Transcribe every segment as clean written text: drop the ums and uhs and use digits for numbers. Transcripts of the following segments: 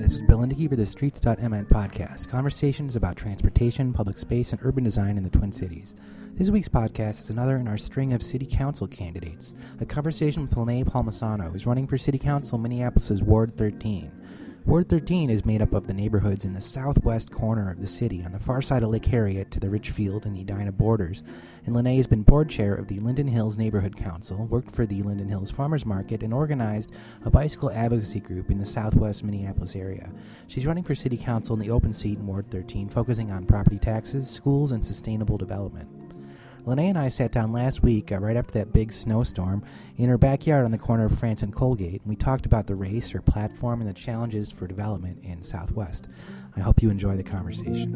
this is Bill Indicky for the Streets.mn podcast, conversations about transportation, public space, and urban design in the Twin Cities. This week's podcast is another in our string of city council candidates, a conversation with Lene Palmisano, who's running for city council in Minneapolis' Ward 13. Ward 13 is made up of the neighborhoods in the southwest corner of the city on the far side of Lake Harriet to the Richfield and Edina borders, and Lene has been board chair of the Linden Hills Neighborhood Council, worked for the Linden Hills Farmers Market, and organized a bicycle advocacy group in the southwest Minneapolis area. She's running for city council in the open seat in Ward 13, focusing on property taxes, schools, and sustainable development. Lene and I sat down last week, right after that big snowstorm, in her backyard on the corner of France and Colgate, and we talked about the race, her platform, and the challenges for development in Southwest. I hope you enjoy the conversation.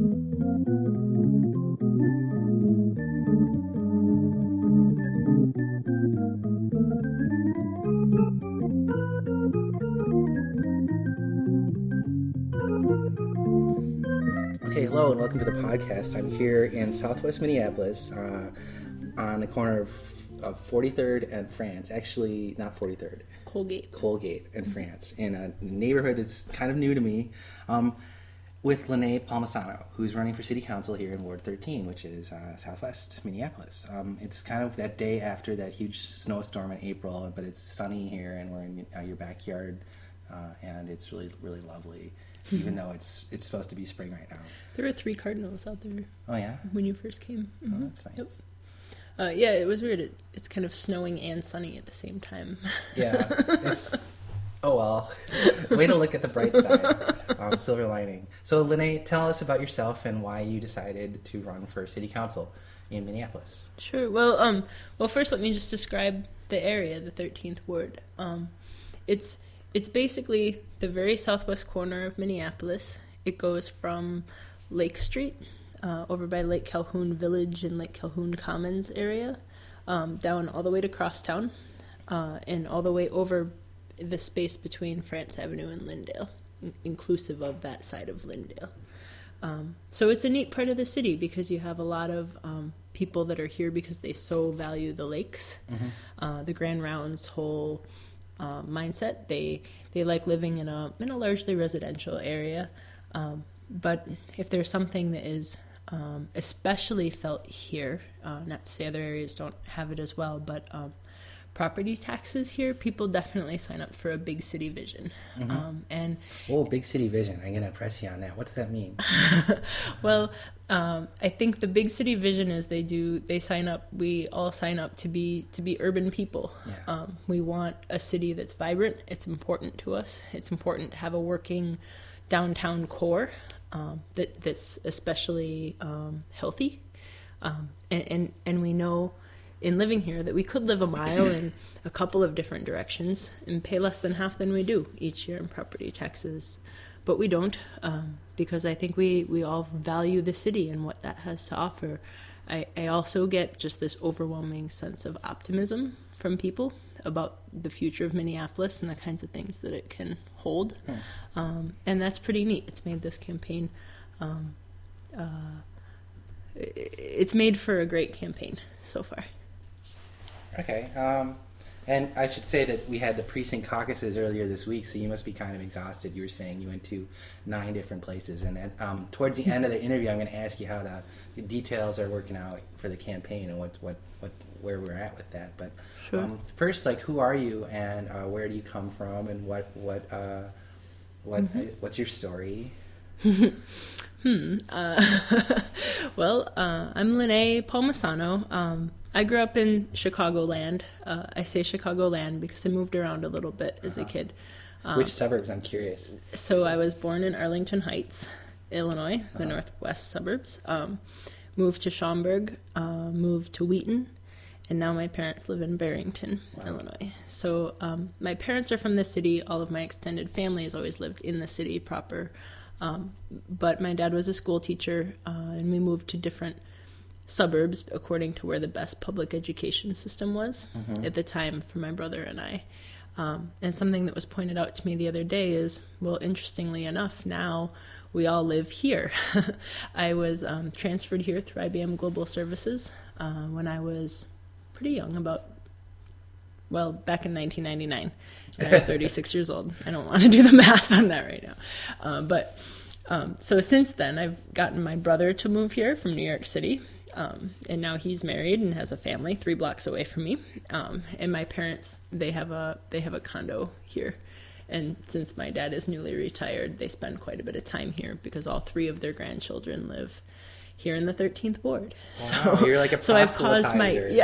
Okay, hello and welcome to the podcast. I'm here in Southwest Minneapolis on the corner of 43rd and France. Actually, not 43rd. Colgate and France, in a neighborhood that's kind of new to me, with Lene Palmisano, who's running for city council here in Ward 13, which is Southwest Minneapolis. It's kind of that day after that huge snowstorm in April, but it's sunny here and we're in your backyard, and it's really, really lovely. Even though it's supposed to be spring right now. There were 3 cardinals out there. Oh, yeah? When you first came. Mm-hmm. Oh, that's nice. Yep. Yeah, it was weird. It's kind of snowing and sunny at the same time. Yeah, it's... Oh, well. Way to look at the bright side. Silver lining. So, Lene, tell us about yourself and why you decided to run for city council in Minneapolis. Sure. Well, first let me just describe the area, the 13th Ward. It's basically the very southwest corner of Minneapolis. It goes from Lake Street, over by Lake Calhoun Village and Lake Calhoun Commons area, down all the way to Crosstown, and all the way over the space between France Avenue and Lyndale, inclusive of that side of Lyndale. So it's a neat part of the city because you have a lot of people that are here because they so value the lakes. Mm-hmm. The Grand Rounds whole mindset. They like living in a largely residential area, but if there's something that is especially felt here, not to say other areas don't have it as well, but property taxes here, people definitely sign up for a big city vision. Mm-hmm. Big city vision. I'm going to press you on that. What's that mean? Well, I think the big city vision is we all sign up to be urban people. Yeah. We want a city that's vibrant. It's important to us. It's important to have a working downtown core that's especially healthy. And we know in living here that we could live a mile in a couple of different directions and pay less than half than we do each year in property taxes. But we don't, because I think we all value the city and what that has to offer. I also get just this overwhelming sense of optimism from people about the future of Minneapolis and the kinds of things that it can hold. And that's pretty neat. It's made this campaign, it's made for a great campaign so far. Okay. And I should say that we had the precinct caucuses earlier this week, so you must be kind of exhausted. You were saying you went to 9 different places. And towards the end of the interview, I'm going to ask you how the details are working out for the campaign and where we're at with that. But sure. First, who are you and where do you come from and what's your story? Well, I'm Lene Palmisano. I grew up in Chicagoland. I say Chicagoland because I moved around a little bit as a kid. Which suburbs? I'm curious. So I was born in Arlington Heights, Illinois, the northwest suburbs. Moved to Schaumburg, moved to Wheaton, and now my parents live in Barrington, Illinois. So my parents are from the city. All of my extended family has always lived in the city proper. But my dad was a school teacher, and we moved to different suburbs according to where the best public education system was at the time for my brother and I. And something that was pointed out to me the other day is, well, interestingly enough, now we all live here. I was transferred here through IBM Global Services when I was pretty young, about back in 1999. And I'm 36 years old. I don't want to do the math on that right now. So since then, I've gotten my brother to move here from New York City. And now he's married and has a family 3 blocks away from me. And my parents, they have a condo here. And since my dad is newly retired, they spend quite a bit of time here because all 3 of their grandchildren live here in the 13th ward. Wow, so you're like a proselytizer. So I've caused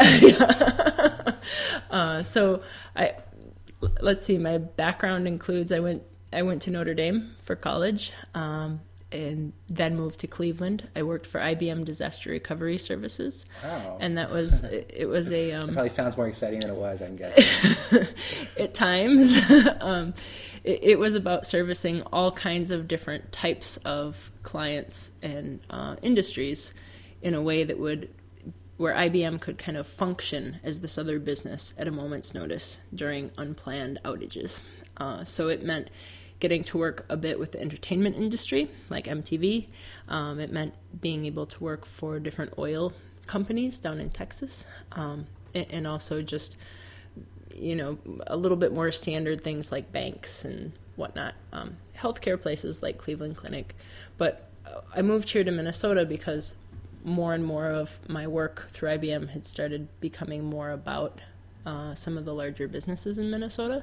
let's see, my background includes I went to Notre Dame for college, and then moved to Cleveland. I worked for IBM Disaster Recovery Services. Wow. And that was it was a it probably sounds more exciting than it was, I'm guessing. At times. It was about servicing all kinds of different types of clients and industries in a way that where IBM could kind of function as this other business at a moment's notice during unplanned outages. So it meant getting to work a bit with the entertainment industry, like MTV. It meant being able to work for different oil companies down in Texas, and also just, a little bit more standard things like banks and whatnot, healthcare places like Cleveland Clinic. But I moved here to Minnesota because more and more of my work through IBM had started becoming more about some of the larger businesses in Minnesota.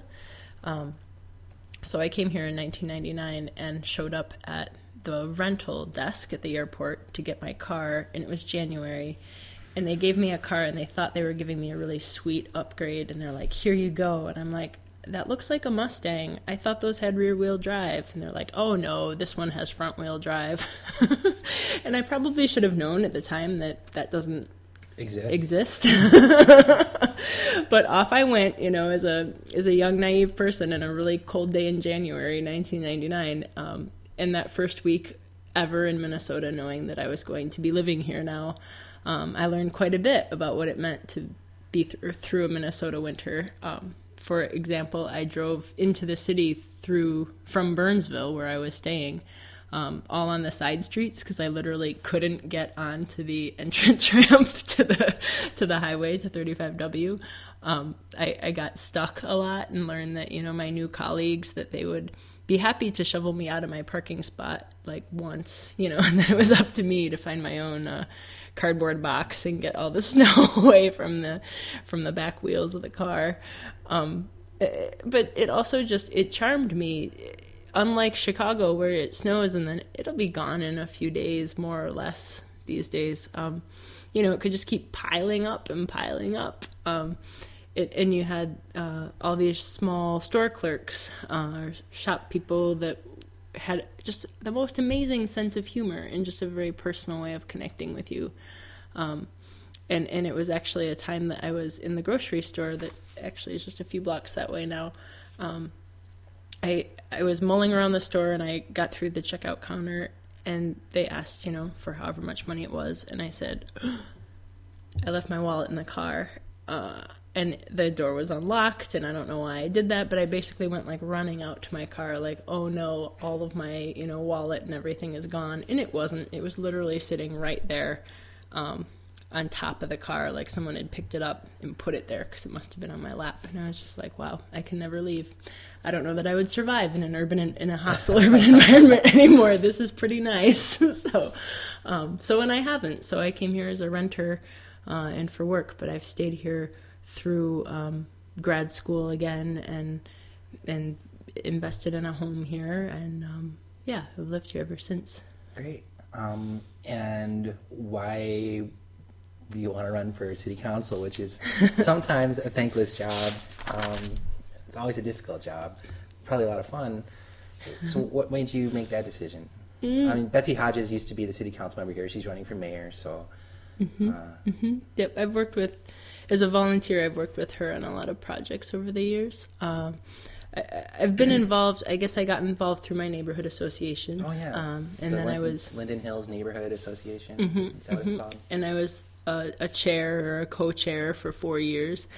So I came here in 1999 and showed up at the rental desk at the airport to get my car, and it was January. And they gave me a car, and they thought they were giving me a really sweet upgrade, and they're like, here you go. And I'm like, that looks like a Mustang. I thought those had rear-wheel drive. And they're like, oh, no, this one has front-wheel drive. And I probably should have known at the time that doesn't exist. But off I went, as a young, naive person in a really cold day in January 1999. And that first week ever in Minnesota, knowing that I was going to be living here now, I learned quite a bit about what it meant to be through a Minnesota winter. For example, I drove into the city from Burnsville, where I was staying, all on the side streets because I literally couldn't get onto the entrance ramp to the highway to 35W. I got stuck a lot and learned that, my new colleagues, that they would be happy to shovel me out of my parking spot like once, and then it was up to me to find my own cardboard box and get all the snow away from the back wheels of the car. But it also it charmed me. Unlike Chicago, where it snows and then it'll be gone in a few days, more or less these days. It could just keep piling up and piling up. And you had all these small store clerks, or shop people that had just the most amazing sense of humor and just a very personal way of connecting with you. And it was actually a time that I was in the grocery store that actually is just a few blocks that way now. I was mulling around the store, and I got through the checkout counter, and they asked, for however much money it was, and I said, I left my wallet in the car, and the door was unlocked, and I don't know why I did that, but I basically went running out to my car, oh no, all of my, wallet and everything is gone, and it wasn't. It was literally sitting right there, on top of the car, like someone had picked it up and put it there because it must have been on my lap. And I was just like, wow, I can never leave. I don't know that I would survive in a hostile urban environment anymore. This is pretty nice. So and I haven't. So I came here as a renter and for work, but I've stayed here through grad school again and invested in a home here. And I've lived here ever since. Great. And why do you want to run for city council, which is sometimes a thankless job? It's always a difficult job, probably a lot of fun. So what made you make that decision? I mean, Betsy Hodges used to be the city council member here. She's running for mayor, so... Yep, as a volunteer, I've worked with her on a lot of projects over the years. I've been involved. I guess I got involved through my neighborhood association. Oh, yeah. I was... Linden Hills Neighborhood Association. Is that what it's called? And I was a chair or a co-chair for 4 years.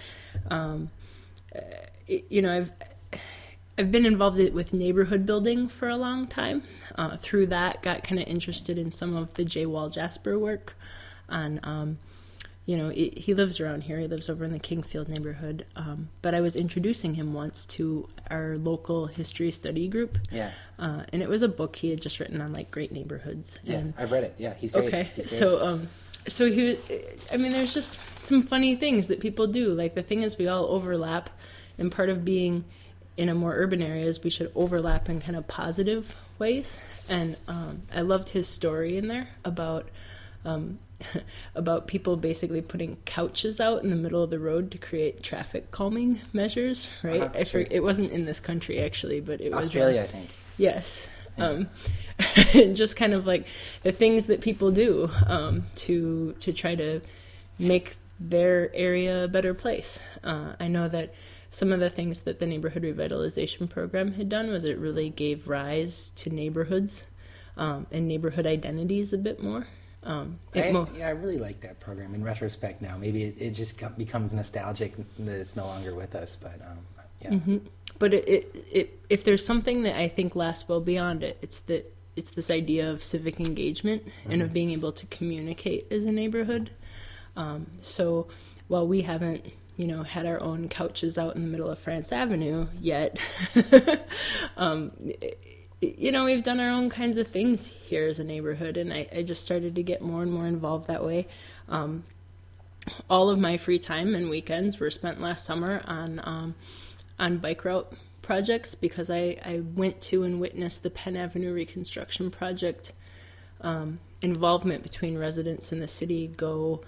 I've been involved with neighborhood building for a long time. Through that, got kind of interested in some of the J. Wall Jasper work on, he lives around here. He lives over in the Kingfield neighborhood. But I was introducing him once to our local history study group. Yeah. And it was a book he had just written on like great neighborhoods. Yeah, And, I've read it. Yeah, he's great. okay. He's great. So there's just some funny things that people do. Like the thing is we all overlap, and part of being in a more urban area is we should overlap in kind of positive ways. And I loved his story in there about people basically putting couches out in the middle of the road to create traffic calming measures, right? Sure. It wasn't in this country actually, but it was Australia, I think. Yes. Yeah. Just kind of like the things that people do to try to make their area a better place. I know that some of the things that the neighborhood revitalization program had done was it really gave rise to neighborhoods and neighborhood identities a bit more. I really like that program. In retrospect now, maybe it just becomes nostalgic that it's no longer with us, but yeah. Mm-hmm. But if there's something that I think lasts well beyond it, it's this idea of civic engagement and of being able to communicate as a neighborhood. So while we haven't, had our own couches out in the middle of France Avenue yet, we've done our own kinds of things here as a neighborhood, and I just started to get more and more involved that way. All of my free time and weekends were spent last summer on bike route projects because I went to and witnessed the Penn Avenue reconstruction project. Involvement between residents and the city go,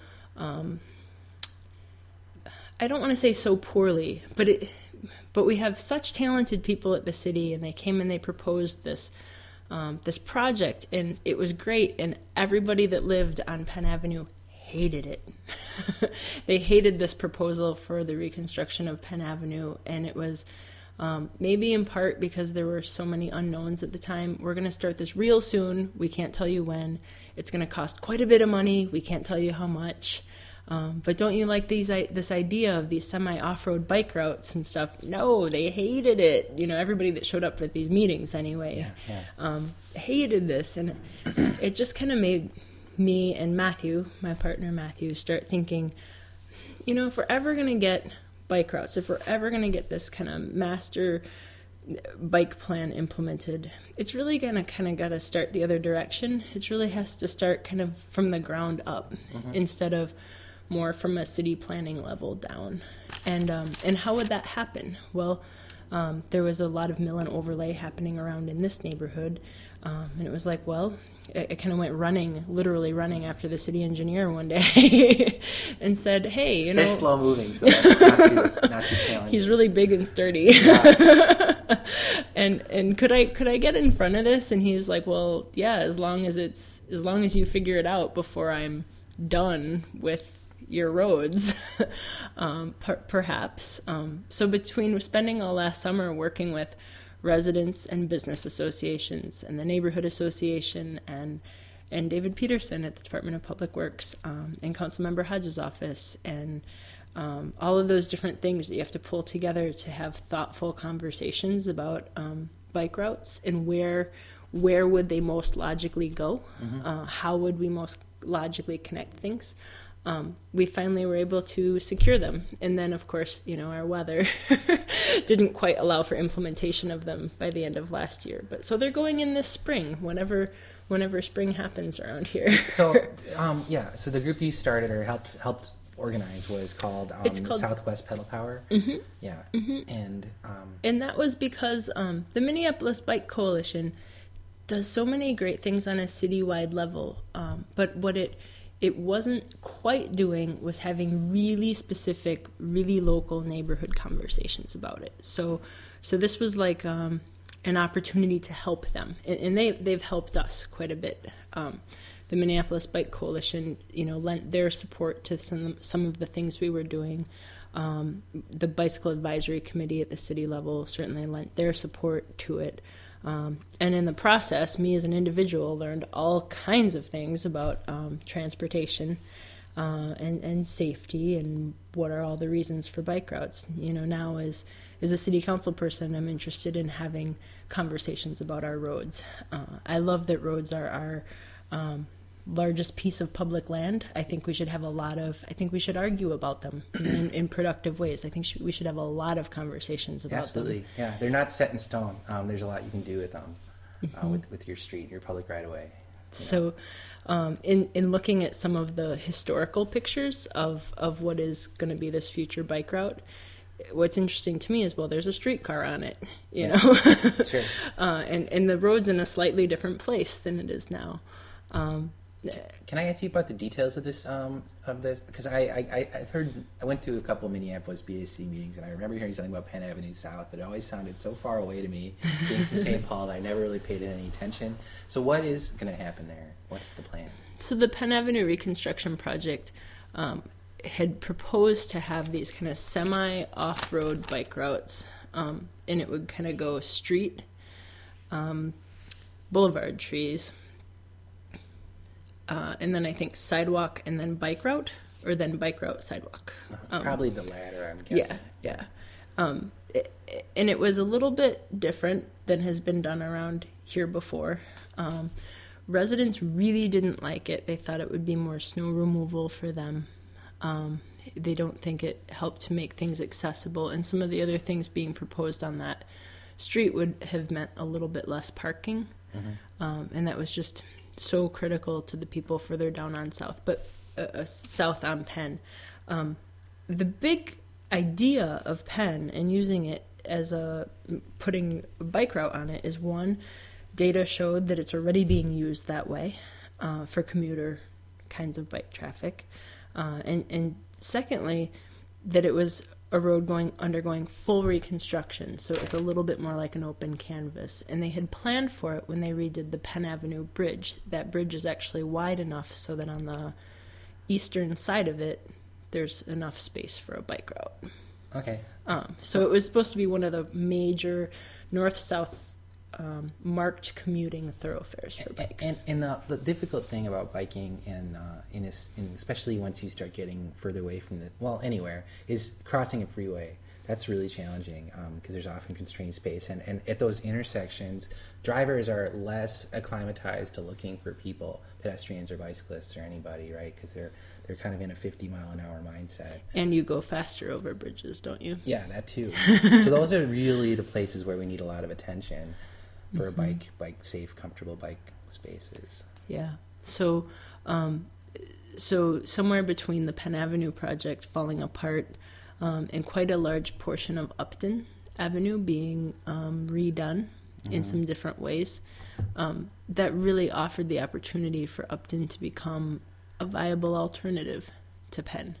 I don't want to say so poorly, but we have such talented people at the city, and they came and they proposed this project, and it was great, and everybody that lived on Penn Avenue hated it. They hated this proposal for the reconstruction of Penn Avenue, and it was maybe in part because there were so many unknowns at the time. We're going to start this real soon. We can't tell you when. It's going to cost quite a bit of money. We can't tell you how much. But don't you like this idea of these semi-off-road bike routes and stuff? No, they hated it. Everybody that showed up at these meetings anyway hated this. And it just kind of made me and Matthew, my partner Matthew, start thinking, if we're ever going to get bike routes, if we're ever going to get this kind of master bike plan implemented, it's really going to kind of got to start the other direction. It really has to start kind of from the ground up instead of more from a city planning level down. And how would that happen? Well, there was a lot of mill and overlay happening around in this neighborhood. And it was like, well, I kind of went literally running after the city engineer one day and said, hey, They're slow moving, so that's not too challenging. He's really big and sturdy. Yeah. And could I get in front of this? And he was like, well, yeah, as long as you figure it out before I'm done with your roads, perhaps. So between spending all last summer working with residents and business associations and the neighborhood association and David Peterson at the Department of Public Works and Councilmember Hodges' office and all of those different things that you have to pull together to have thoughtful conversations about bike routes and where would they most logically go, how would we most logically connect things. We finally were able to secure them. And then, of course, our weather didn't quite allow for implementation of them by the end of last year. But so they're going in this spring, whenever spring happens around here. So, so the group you started or helped organize was called Southwest Pedal Power. Mm-hmm. Yeah. Mm-hmm. And that was because the Minneapolis Bike Coalition does so many great things on a citywide level. But what it wasn't quite doing was having really specific, really local neighborhood conversations about it. So this was like an opportunity to help them, and they've helped us quite a bit. The Minneapolis Bike Coalition, lent their support to some of the things we were doing. The Bicycle Advisory Committee at the city level certainly lent their support to it. And in the process, me as an individual learned all kinds of things about transportation and safety and what are all the reasons for bike routes. Now as a city council person, I'm interested in having conversations about our roads. I love that roads are our largest piece of public land. I think we should have I think we should argue about them in productive ways. I think we should have a lot of conversations about Absolutely. them. Yeah, they're not set in stone. There's a lot you can do with them, with your street, your public right of way. So in looking at some of the historical pictures of what is going to be this future bike route, what's interesting to me is, well, there's a streetcar on it, you know, Sure. And the road's in a slightly different place than it is now. Can I ask you about the details of this? Because I heard, I went to a couple of Minneapolis BAC meetings, and I remember hearing something about Penn Avenue South, but it always sounded so far away to me, being from St. Paul, that I never really paid any attention. So what is going to happen there? What's the plan? So the Penn Avenue Reconstruction Project had proposed to have these kind of semi-off-road bike routes, and it would kind of go street, boulevard trees, and then I think sidewalk, and then bike route, or then bike route, sidewalk. Probably the latter, I'm guessing. Yeah. And it was a little bit different than has been done around here before. Residents really didn't like it. They thought it would be more snow removal for them. They don't think it helped to make things accessible. And some of the other things being proposed on that street would have meant a little bit less parking. And that was just so critical to the people further down on South, but south on Penn. The big idea of Penn and using it as putting a bike route on it is, one, data showed that it's already being used that way for commuter kinds of bike traffic. And secondly, that it was a road undergoing full reconstruction, so it was a little bit more like an open canvas. And they had planned for it when they redid the Penn Avenue Bridge. That bridge is actually wide enough so that on the eastern side of it, there's enough space for a bike route. Okay. So it was supposed to be one of the major north-south marked commuting thoroughfares for bikes. And the difficult thing about biking and especially once you start getting further away from anywhere, is crossing a freeway. That's really challenging because there's often constrained space, and at those intersections, drivers are less acclimatized to looking for people, pedestrians or bicyclists or anybody, right? Because they're kind of in a 50-mile-an-hour mindset. And you go faster over bridges, don't you? Yeah, that too. So those are really the places where we need a lot of attention for bike safe, comfortable bike spaces. Yeah. So somewhere between the Penn Avenue project falling apart and quite a large portion of Upton Avenue being redone in some different ways, that really offered the opportunity for Upton to become a viable alternative to Penn.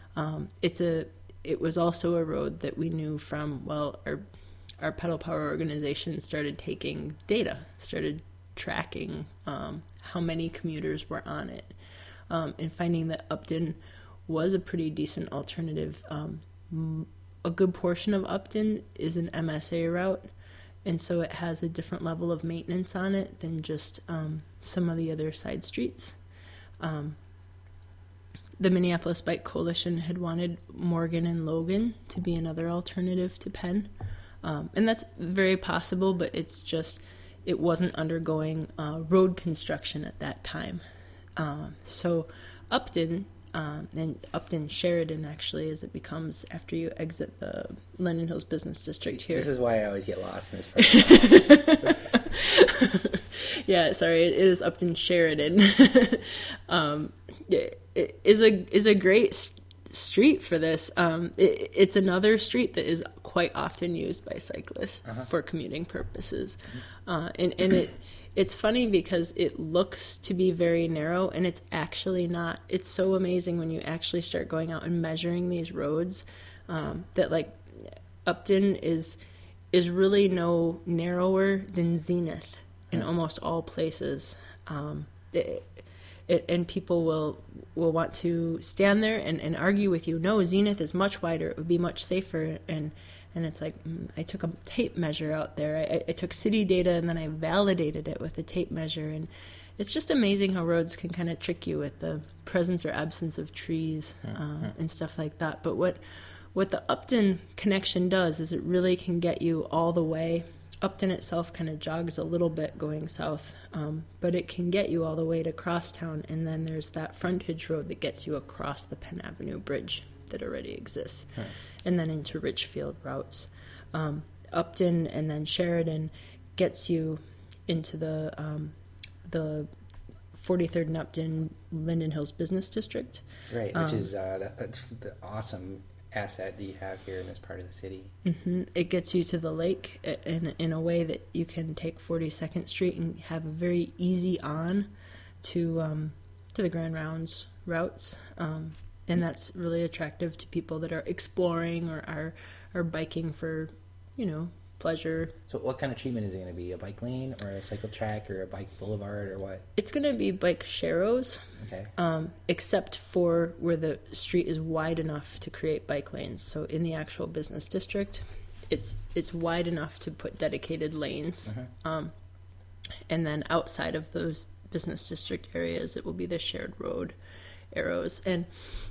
It was also a road that we knew from, our Pedal Power organization started taking data, started tracking how many commuters were on it, and finding that Upton was a pretty decent alternative. A good portion of Upton is an MSA route, and so it has a different level of maintenance on it than just some of the other side streets. The Minneapolis Bike Coalition had wanted Morgan and Logan to be another alternative to Penn. And that's very possible, but it wasn't undergoing road construction at that time. So Upton, and Upton Sheridan actually, as it becomes after you exit the Linden Hills Business District here. This is why I always get lost in this part. Yeah, sorry, it is Upton Sheridan. It is a great street for this. It's another street that is quite often used by cyclists for commuting purposes. And it's funny because it looks to be very narrow, and it's actually not. It's so amazing when you actually start going out and measuring these roads, that like Upton is really no narrower than Zenith in almost all places. And people will want to stand there and argue with you, no, Zenith is much wider, it would be much safer, and it's like, I took a tape measure out there, I took city data, and then I validated it with a tape measure, and it's just amazing how roads can kind of trick you with the presence or absence of trees and stuff like that. But what the Upton connection does is it really can get you all the way Upton itself kind of jogs a little bit going south, but it can get you all the way to Crosstown, and then there's that frontage road that gets you across the Penn Avenue Bridge that already exists, Right. and then into Richfield routes. Upton and then Sheridan gets you into the 43rd and Upton Linden Hills Business District. Right, which is that's the awesome asset that you have here in this part of the city. Mm-hmm. It gets you to the lake in a way that you can take 42nd Street and have a very easy on to the Grand Rounds routes, and that's really attractive to people that are exploring or are biking for, pleasure. So what kind of treatment is it going to be? A bike lane or a cycle track or a bike boulevard or what? It's going to be bike sharrows, Okay. Except for where the street is wide enough to create bike lanes. So in the actual business district, it's wide enough to put dedicated lanes. Uh-huh. And then outside of those business district areas, it will be the shared road arrows. And,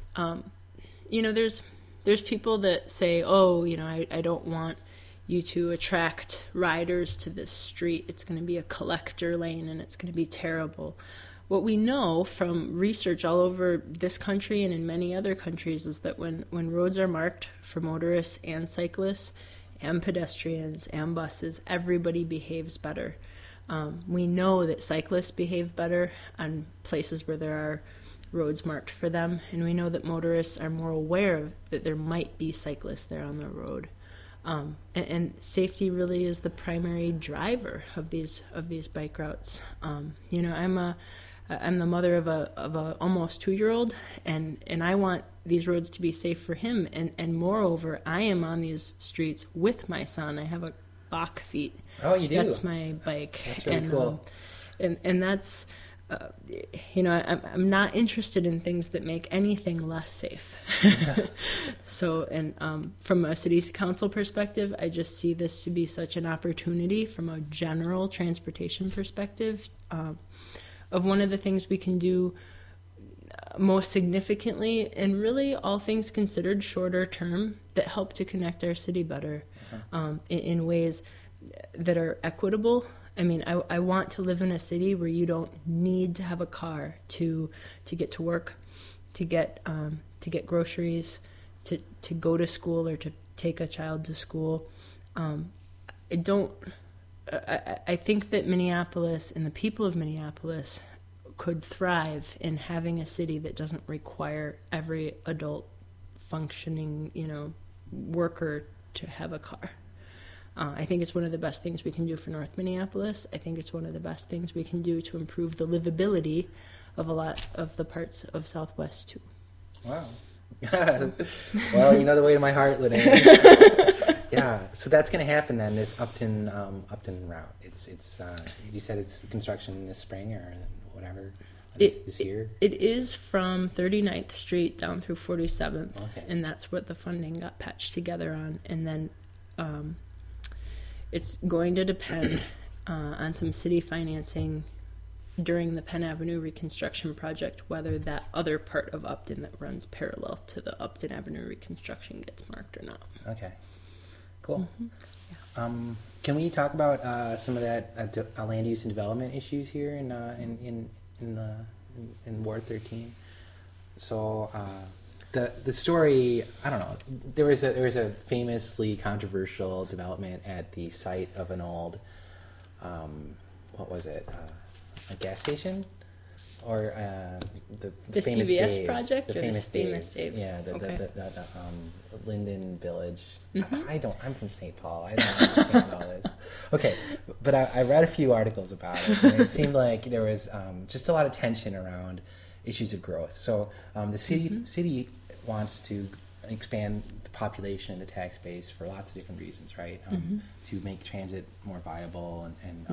there's people that say, I don't want you to attract riders to this street. It's going to be a collector lane and it's going to be terrible. What we know from research all over this country and in many other countries is that when roads are marked for motorists and cyclists and pedestrians and buses, everybody behaves better. We know that cyclists behave better on places where there are roads marked for them, and we know that motorists are more aware of that there might be cyclists there on the road. And safety really is the primary driver of these bike routes. I'm the mother of a almost 2-year-old, and I want these roads to be safe for him. And moreover, I am on these streets with my son. I have a Bach feet. Oh, you do? That's my bike. That's really cool. And that's. I'm not interested in things that make anything less safe. So, from a city council perspective, I just see this to be such an opportunity from a general transportation perspective, of one of the things we can do most significantly, and really all things considered shorter term, that help to connect our city better, in ways that are equitable. I mean, I want to live in a city where you don't need to have a car to get to work, to get groceries, to go to school or to take a child to school. I think that Minneapolis and the people of Minneapolis could thrive in having a city that doesn't require every adult functioning, worker to have a car. I think it's one of the best things we can do for North Minneapolis. I think it's one of the best things we can do to improve the livability of a lot of the parts of Southwest, too. Wow. Well, you know the way to my heart, Linnea. Yeah, so that's going to happen then, this Upton route. It's you said it's construction this spring or whatever, this year? It is from 39th Street down through 47th, okay. And that's what the funding got patched together on. And then it's going to depend on some city financing during the Penn Avenue reconstruction project, whether that other part of Upton that runs parallel to the Upton Avenue reconstruction gets marked or not. Okay, cool. Mm-hmm. Yeah. Can we talk about some of that land use and development issues here in Ward 13? So the story, I don't know. There was a famously controversial development at the site of an old, what was it? A gas station, or the famous CVS Dave's, project, the or famous the famous Dave's? Yeah, Okay. the Linden Village. Mm-hmm. I'm from St. Paul. I don't understand all this. Okay, but I read a few articles about it, and it seemed like there was just a lot of tension around issues of growth. So the city wants to expand the population and the tax base for lots of different reasons, right? To make transit more viable and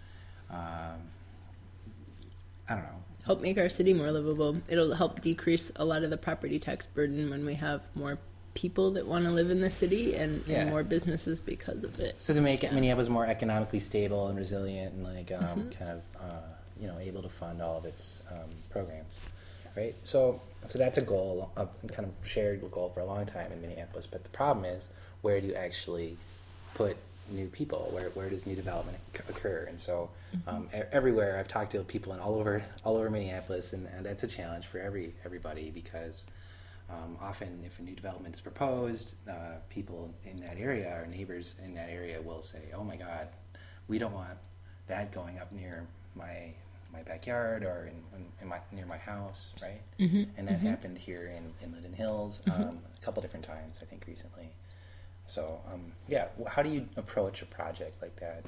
I don't know. Help make our city more livable. It'll help decrease a lot of the property tax burden when we have more people that want to live in the city and more businesses because of it. So to make Minneapolis more economically stable and resilient and kind of able to fund all of its programs, right? So that's a goal, a kind of shared goal for a long time in Minneapolis. But the problem is, where do you actually put new people? Where does new development occur? And so everywhere I've talked to people in all over Minneapolis, and that's a challenge for everybody because often if a new development is proposed, people in that area, our neighbors in that area, will say, "Oh my God, we don't want that going up near my backyard or near my house," right? And that happened here in Linden Hills a couple different times, I think, recently. So, how do you approach a project like that?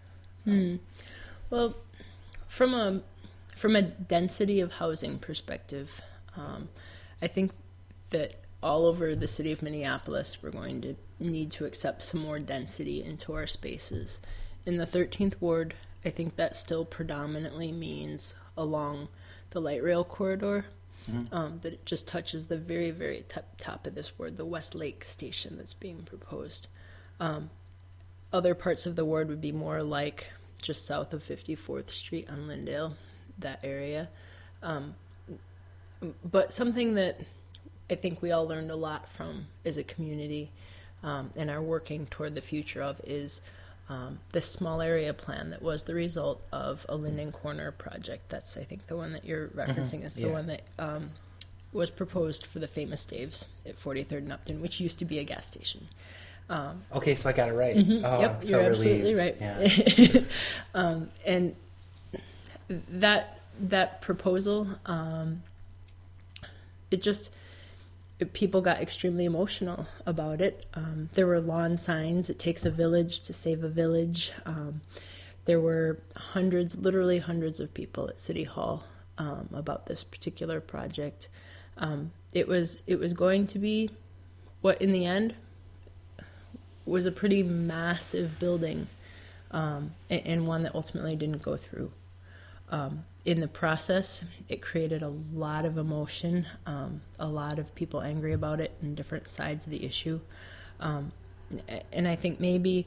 Well, from a density of housing perspective, I think that all over the city of Minneapolis, we're going to need to accept some more density into our spaces. In the 13th Ward, I think that still predominantly means along the light rail corridor, that it just touches the very, very top of this ward, the West Lake station that's being proposed. Other parts of the ward would be more like just south of 54th Street on Lyndale, that area. But something that I think we all learned a lot from as a community and are working toward the future of is this small area plan that was the result of a Linden Corner project. That's, I think, the one that you're referencing is the one that was proposed for the famous Dave's at 43rd and Upton, which used to be a gas station. Okay, so I got it right. Yep, you're absolutely right. Yeah. And that proposal, people got extremely emotional about it. There were lawn signs, "It takes a village to save a village." There were literally hundreds of people at City Hall about this particular project. It was going to be what in the end was a pretty massive building, and one that ultimately didn't go through. In the process, it created a lot of emotion, a lot of people angry about it and different sides of the issue. And I think maybe,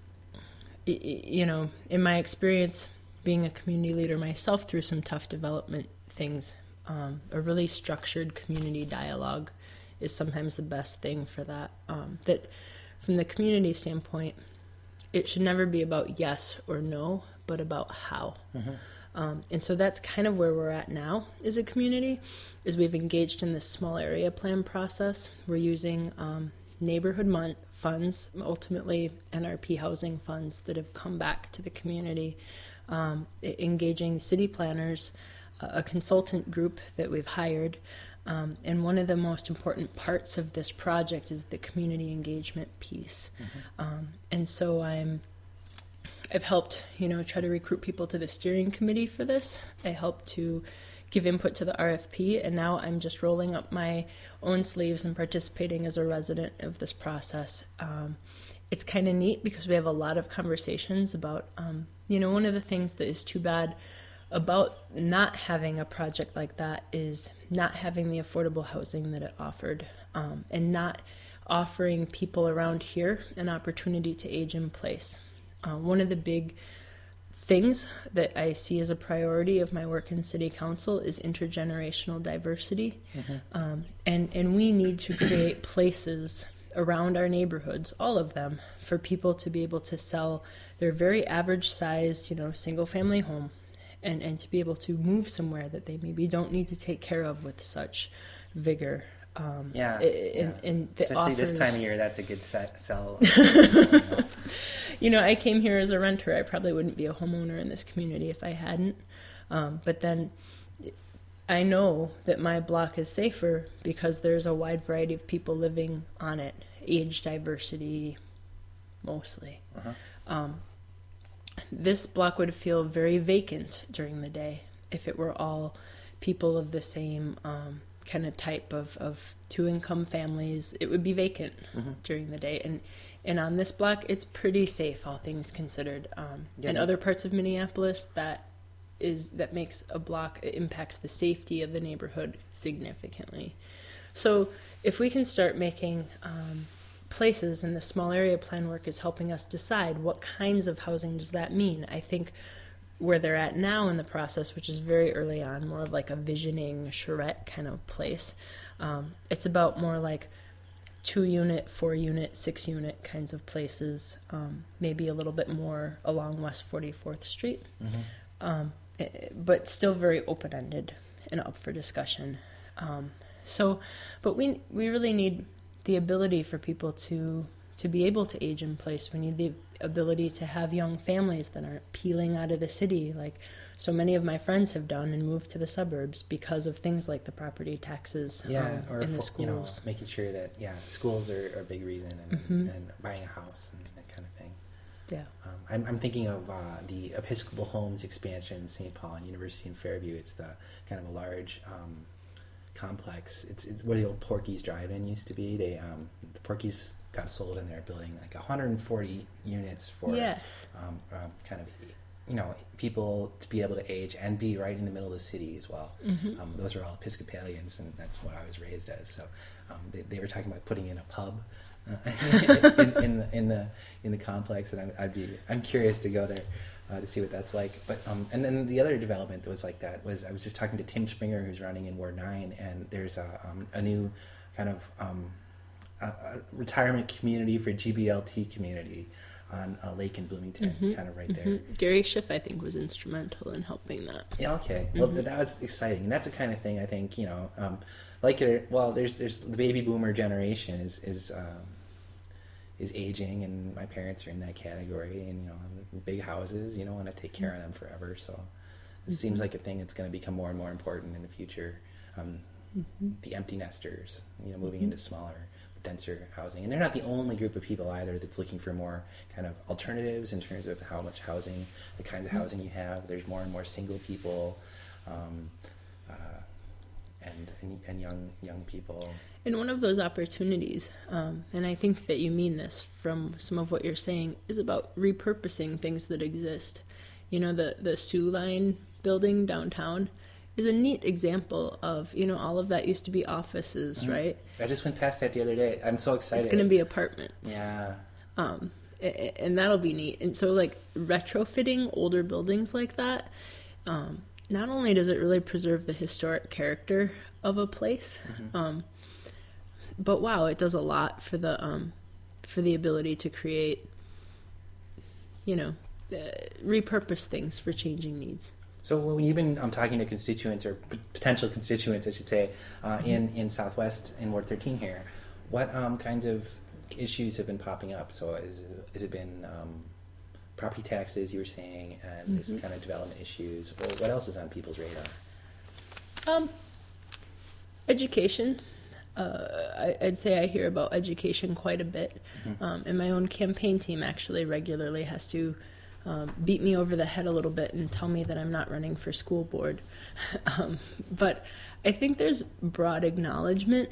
in my experience being a community leader myself through some tough development things, a really structured community dialogue is sometimes the best thing for that. That from the community standpoint, it should never be about yes or no, but about how. And so that's kind of where we're at now as a community, is we've engaged in this small area plan process. We're using neighborhood funds, ultimately NRP housing funds that have come back to the community, engaging city planners, a consultant group that we've hired. And one of the most important parts of this project is the community engagement piece. And so I've helped, try to recruit people to the steering committee for this. I helped to give input to the RFP, and now I'm just rolling up my own sleeves and participating as a resident of this process. It's kind of neat because we have a lot of conversations about, one of the things that is too bad about not having a project like that is not having the affordable housing that it offered, and not offering people around here an opportunity to age in place. One of the big things that I see as a priority of my work in City Council is intergenerational diversity. And we need to create places around our neighborhoods, all of them, for people to be able to sell their very average size, single family home and to be able to move somewhere that they maybe don't need to take care of with such vigor. And especially offers, this time of year, that's a good sell. I came here as a renter. I probably wouldn't be a homeowner in this community if I hadn't. But then I know that my block is safer because there's a wide variety of people living on it, age diversity mostly. This block would feel very vacant during the day if it were all people of the same kind of type of two-income families. It would be vacant during the day. And on this block, it's pretty safe, all things considered. In other parts of Minneapolis, that makes a block, it impacts the safety of the neighborhood significantly. So if we can start making places, and the small area plan work is helping us decide what kinds of housing does that mean. I think where they're at now in the process, which is very early on, more of like a visioning charrette kind of place. It's about more like 2-unit, 4-unit, 6-unit kinds of places, maybe a little bit more along West 44th Street, but still very open-ended and up for discussion. But we really need the ability for people to be able to age in place. We need the ability to have young families that aren't peeling out of the city like so many of my friends have done and moved to the suburbs because of things like the property taxes or in the schools. Making sure that schools are a big reason, and buying a house and that kind of thing. Yeah. I'm thinking of the Episcopal Homes expansion in St. Paul and University in Fairview. It's the kind of a large complex. It's where the old Porky's Drive-In used to be. The Porky's got sold, and they're building like 140 units for kind of people to be able to age and be right in the middle of the city as well. Those are all Episcopalians, and that's what I was raised as. So they were talking about putting in a pub in the complex, and I'm curious to go there to see what that's like. But and then the other development that was like that was, I was just talking to Tim Springer, who's running in Ward 9, and there's a new kind of a retirement community for GBLT community on a lake in Bloomington, kind of right there. Gary Schiff, I think, was instrumental in helping that. Yeah, okay. Well, that was exciting. And that's the kind of thing I think, there's the baby boomer generation is aging, and my parents are in that category, and, big houses, want to take care of them forever. So it seems like a thing that's going to become more and more important in the future. The empty nesters, moving into smaller, denser housing. And they're not the only group of people either that's looking for more kind of alternatives in terms of how much housing, the kinds of housing you have. There's more and more single people and young people. And one of those opportunities, and I think that you mean this from some of what you're saying, is about repurposing things that exist. The Sioux Line building downtown is a neat example of, all of that used to be offices, right? I just went past that the other day. I'm so excited. It's going to be apartments. Yeah. And that'll be neat. And so, retrofitting older buildings like that, not only does it really preserve the historic character of a place, but wow, it does a lot for the ability to create, repurpose things for changing needs. So when you've been talking to constituents, or potential constituents, I should say, in Southwest, in Ward 13 here, what kinds of issues have been popping up? So has it been property taxes, you were saying, and this kind of development issues? Well, what else is on people's radar? Education. I'd say I hear about education quite a bit. And my own campaign team actually regularly has to beat me over the head a little bit and tell me that I'm not running for school board. But I think there's broad acknowledgement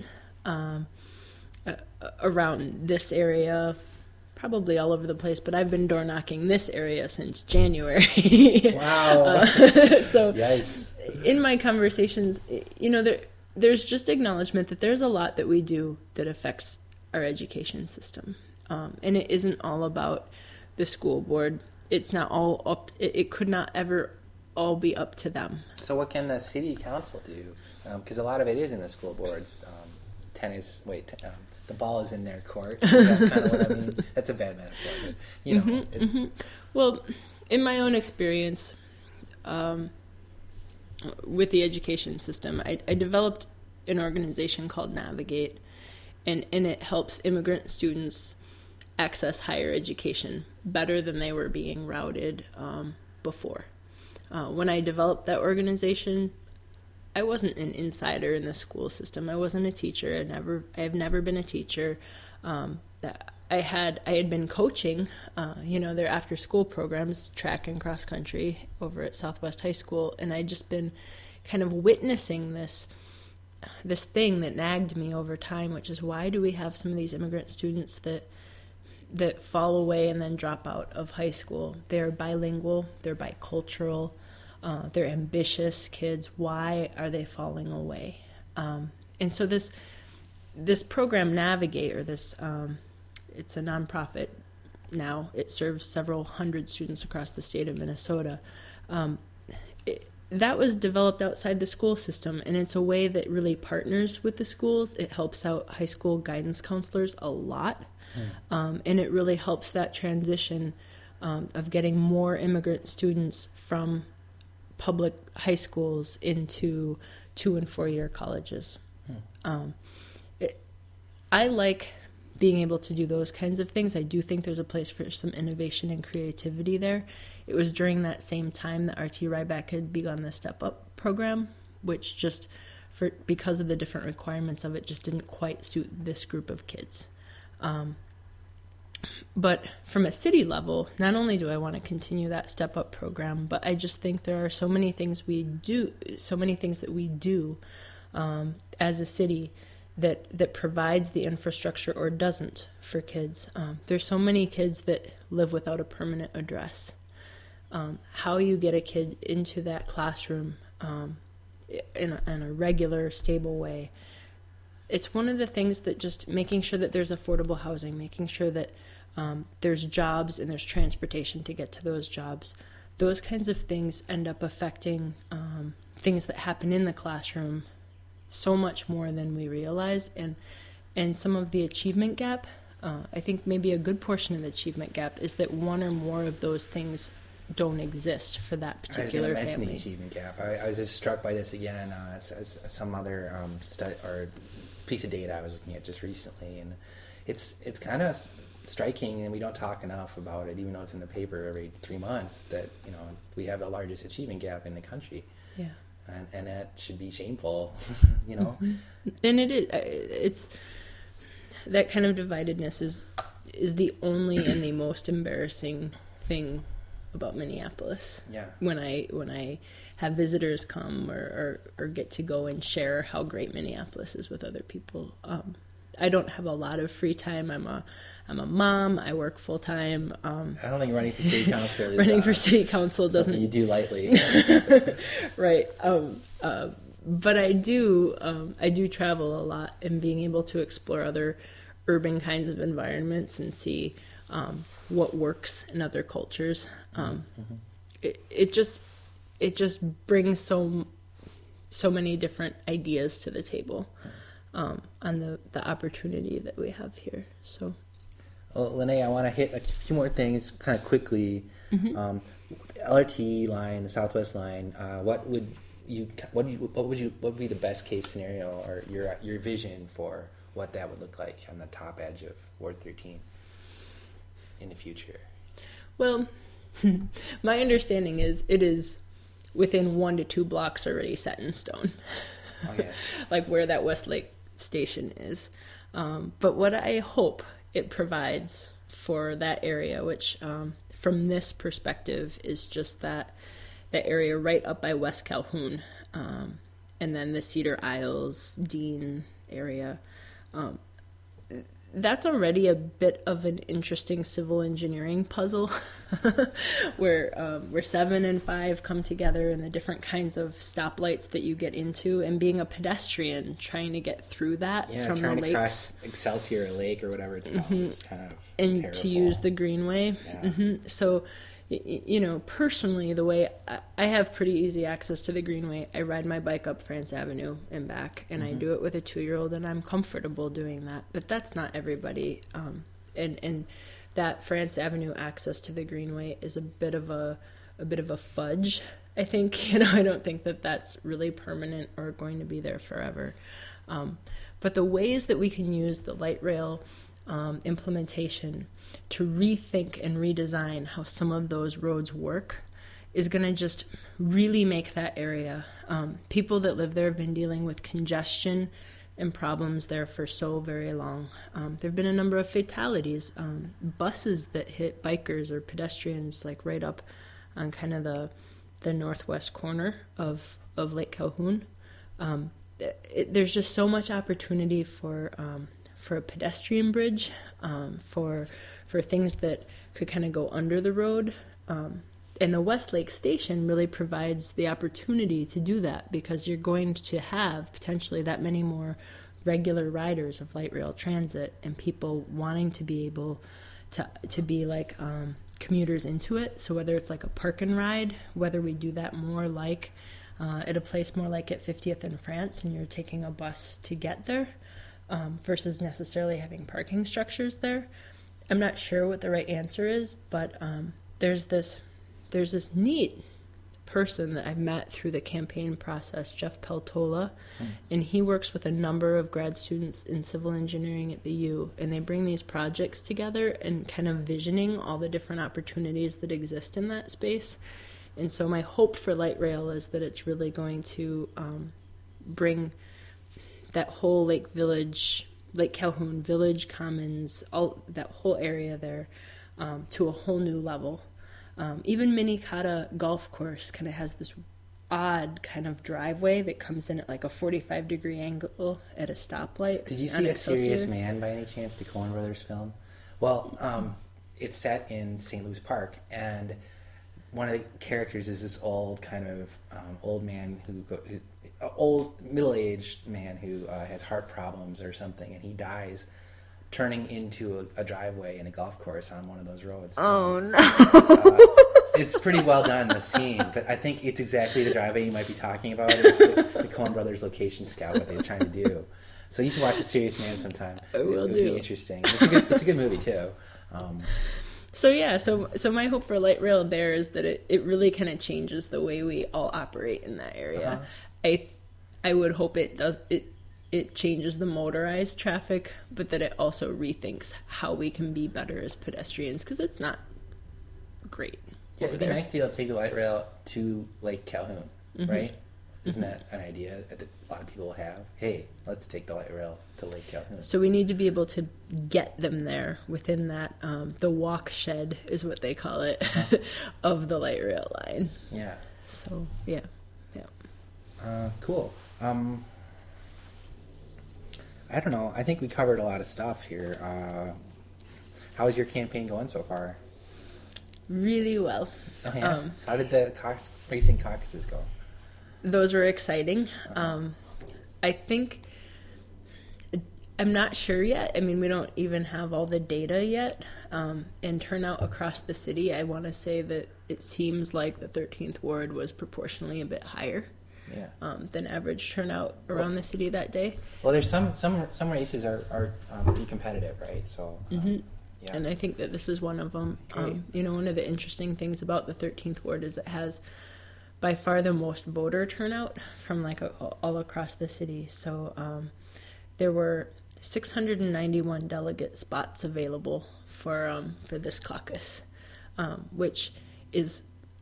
around this area, probably all over the place, but I've been door knocking this area since January. Wow. So yikes. In my conversations, there's just acknowledgement that there's a lot that we do that affects our education system. And it isn't all about the school board. It's not all up. It could not ever all be up to them. So what can the city council do? Because a lot of it is in the school boards. The ball is in their court. Is that kind of what I mean? That's a bad metaphor, but Well, in my own experience with the education system, I developed an organization called Navigate, and it helps immigrant students access higher education better than they were being routed before. When I developed that organization, I wasn't an insider in the school system. I wasn't a teacher. I have never been a teacher. I had been coaching, their after school programs, track and cross country over at Southwest High School, and I'd just been kind of witnessing this thing that nagged me over time, which is, why do we have some of these immigrant students that fall away and then drop out of high school? They're bilingual, they're bicultural, they're ambitious kids. Why are they falling away? And so this program Navigate, or this it's a nonprofit now. It serves several hundred students across the state of Minnesota. that was developed outside the school system, and it's a way that really partners with the schools. It helps out high school guidance counselors a lot, and it really helps that transition of getting more immigrant students from public high schools into 2- and 4-year colleges. I like being able to do those kinds of things. I do think there's a place for some innovation and creativity there. It was during that same time that RT Ryback had begun the Step Up program, which just, because of the different requirements of it, just didn't quite suit this group of kids. But from a city level, not only do I want to continue that Step Up program, but I just think there are so many things that we do as a city that provides the infrastructure or doesn't for kids. There's so many kids that live without a permanent address. How you get a kid into that classroom in a regular, stable way, it's one of the things that just making sure that there's affordable housing, making sure that there's jobs and there's transportation to get to those jobs. Those kinds of things end up affecting things that happen in the classroom so much more than we realize. And some of the achievement gap, I think maybe a good portion of the achievement gap is that one or more of those things don't exist for that particular family. I was going to mention the achievement gap. I was just struck by this again as some other study or piece of data I was looking at just recently, and it's kind of striking, and we don't talk enough about it, even though it's in the paper every 3 months, that we have the largest achievement gap in the country. Yeah. And that should be shameful, Mm-hmm. And it is. It's that kind of dividedness is the only and the most embarrassing thing about Minneapolis. Yeah. When I have visitors come or get to go and share how great Minneapolis is with other people. I don't have a lot of free time. I'm a mom. I work full time. I don't think running for city council is running for city council doesn't something you do lightly. Right. But I do travel a lot, and being able to explore other urban kinds of environments and see what works in other cultures. It just brings so many different ideas to the table on the opportunity that we have here. So. Well, Lene, I want to hit a few more things kind of quickly. LRT line, the Southwest line. What would be the best case scenario, or your vision for what that would look like on the top edge of Ward 13 in the future? Well, my understanding is it is within 1 to 2 blocks already set in stone. Oh, yeah. Like where that Westlake station is. But what I hope it provides for that area, which from this perspective is just that area right up by West Calhoun, and then the Cedar Isles, Dean area. That's already a bit of an interesting civil engineering puzzle where 7 and 5 come together, and the different kinds of stoplights that you get into, and being a pedestrian trying to get through that from the lakes. To cross Excelsior Lake or whatever it's called. It's kind of and terrible. To use the Greenway. Yeah. So, personally, the way I have pretty easy access to the Greenway, I ride my bike up France Avenue and back, and I do it with a 2-year-old, and I'm comfortable doing that. But that's not everybody, and that France Avenue access to the Greenway is a bit of a fudge. I think I don't think that that's really permanent or going to be there forever. But the ways that we can use the light rail implementation to rethink and redesign how some of those roads work is going to just really make that area. People that live there have been dealing with congestion and problems there for so very long. There have been a number of fatalities, buses that hit bikers or pedestrians, like right up on kind of the northwest corner of Lake Calhoun. There's just so much opportunity for a pedestrian bridge, for things that could kind of go under the road. And the Westlake Station really provides the opportunity to do that, because you're going to have potentially that many more regular riders of light rail transit, and people wanting to be able to be like commuters into it. So whether it's like a park and ride, whether we do that more like at a place more like at 50th in France, and you're taking a bus to get there, versus necessarily having parking structures there. I'm not sure what the right answer is, but there's this neat person that I've met through the campaign process, Jeff Peltola, and he works with a number of grad students in civil engineering at the U, and they bring these projects together and kind of visioning all the different opportunities that exist in that space. And so my hope for Light Rail is that it's really going to bring that whole Lake Calhoun Village Commons, all that whole area there, to a whole new level. Even Minnetonka Golf Course kind of has this odd kind of driveway that comes in at like a 45-degree angle at a stoplight. Did you see A Serious Man by any chance, the Coen Brothers film? Well, it's set in St. Louis Park, and one of the characters is this old kind of old man old middle-aged man who has heart problems or something, and he dies turning into a driveway in a golf course on one of those roads. Oh, no. It's pretty well done, the scene, but I think it's exactly the driveway you might be talking about. It's the Coen Brothers location scout, what they were trying to do. So you should watch A Serious Man sometime. It would be interesting. It's a good movie, too. So my hope for Light Rail there is that it really kind of changes the way we all operate in that area. I would hope it changes the motorized traffic, but that it also rethinks how we can be better as pedestrians, because it's not great. Yeah, it'd be nice to be able to take the light rail to Lake Calhoun, right? Isn't that an idea that a lot of people have? Hey, let's take the light rail to Lake Calhoun. So we need to be able to get them there within that, the walk shed is what they call it, of the light rail line. Yeah. So, yeah. Cool. I don't know. I think we covered a lot of stuff here. How is your campaign going so far? Really well. Oh, yeah? How did the racing caucuses go? Those were exciting. I think, I'm not sure yet. I mean, we don't even have all the data yet. And turnout across the city, I want to say that it seems like the 13th Ward was proportionally a bit higher. Than average turnout around the city that day. Well, there's some races are pretty competitive, right? So, yeah. And I think that this is one of them. One of the interesting things about the 13th Ward is it has by far the most voter turnout from like all across the city. So there were 691 delegate spots available for this caucus, which is.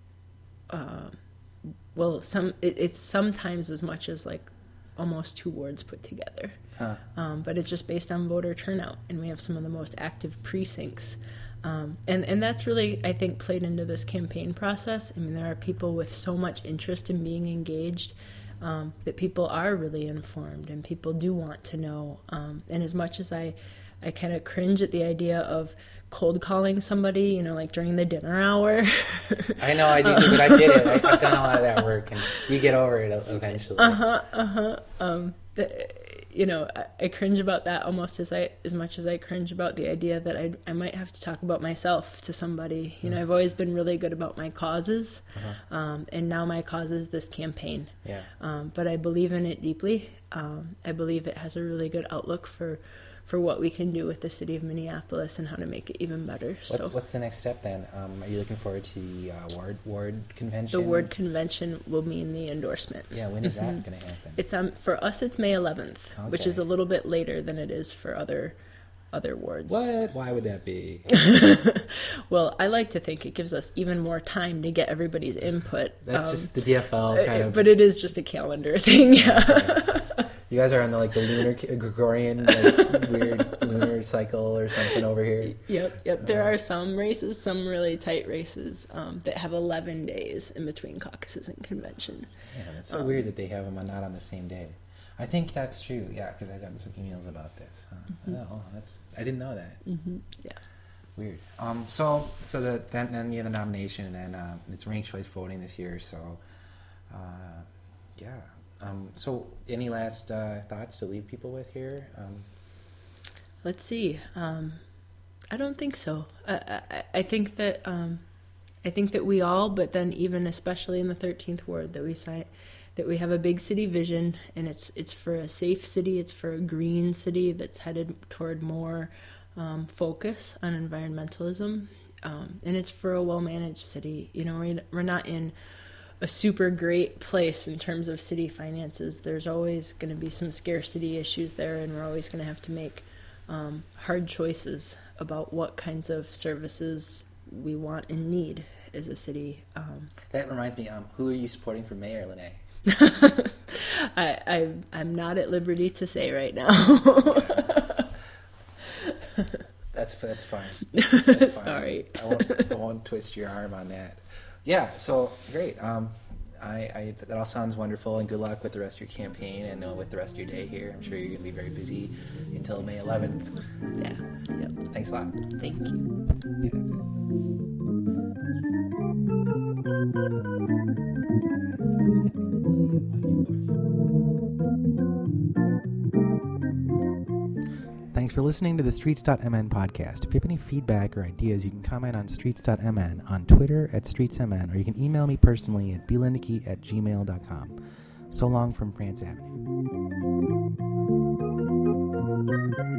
It's sometimes as much as like almost 2 wards put together. But it's just based on voter turnout, and we have some of the most active precincts. And that's really, I think, played into this campaign process. I mean, there are people with so much interest in being engaged that people are really informed, and people do want to know. And as much as I kind of cringe at the idea of cold calling somebody, like during the dinner hour. I know I do, but I did it. I've done a lot of that work, and you get over it eventually. I cringe about that almost as much as I cringe about the idea that I might have to talk about myself to somebody. I've always been really good about my causes, and now my cause is this campaign. Yeah. But I believe in it deeply. I believe it has a really good outlook for what we can do with the city of Minneapolis and how to make it even better. What's the next step then? Are you looking forward to the ward convention? The ward convention will mean the endorsement. Yeah, when is that going to happen? It's for us. It's May 11th, which is a little bit later than it is for other wards. What? Why would that be? Well, I like to think it gives us even more time to get everybody's input. That's just the DFL kind of. But it is just a calendar thing. Yeah. Okay. You guys are on the lunar Gregorian weird lunar cycle or something over here. Yep. There are some races, some really tight races that have 11 days in between caucuses and convention. Yeah, that's so weird that they have them not on the same day. I think that's true. Yeah, because I've gotten some emails about this. I didn't know that. Yeah. Weird. So then you had a nomination, and then it's ranked choice voting this year. So, yeah. So any last thoughts to leave people with here? Let's see. I don't think so. I think that we all, but then even especially in the 13th ward, that we have a big city vision, and it's for a safe city. It's for a green city that's headed toward more focus on environmentalism, and it's for a well-managed city. You know, we're not in a super great place in terms of city finances. There's always going to be some scarcity issues there, and we're always going to have to make hard choices about what kinds of services we want and need as a city. That reminds me, who are you supporting for mayor, Lene? I'm not at liberty to say right now. That's fine. That's fine. Sorry. I won't twist your arm on that. Yeah, so great. That all sounds wonderful, and good luck with the rest of your campaign and with the rest of your day here. I'm sure you're going to be very busy until May 11th. Yeah. Yep. Thanks a lot. Thank you. Yeah, that's it. Thanks for listening to the Streets.mn podcast. If you have any feedback or ideas, you can comment on Streets.mn, on Twitter @StreetsMN, or you can email me personally at blindicky@gmail.com. So long from France Avenue.